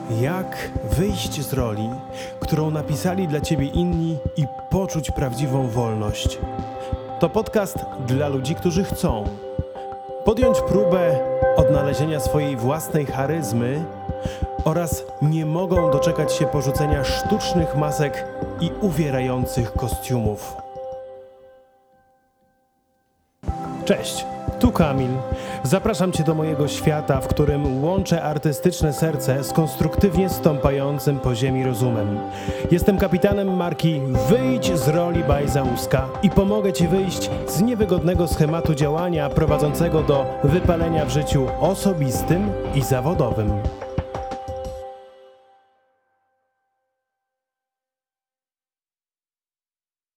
Jak wyjść z roli, którą napisali dla ciebie inni i poczuć prawdziwą wolność? To podcast dla ludzi, którzy chcą podjąć próbę odnalezienia swojej własnej charyzmy oraz nie mogą doczekać się porzucenia sztucznych masek i uwierających kostiumów. Cześć, tu Kamil. Zapraszam Cię do mojego świata, w którym łączę artystyczne serce z konstruktywnie stąpającym po ziemi rozumem. Jestem kapitanem marki Wyjdź z roli Bajzauska i pomogę Ci wyjść z niewygodnego schematu działania prowadzącego do wypalenia w życiu osobistym i zawodowym.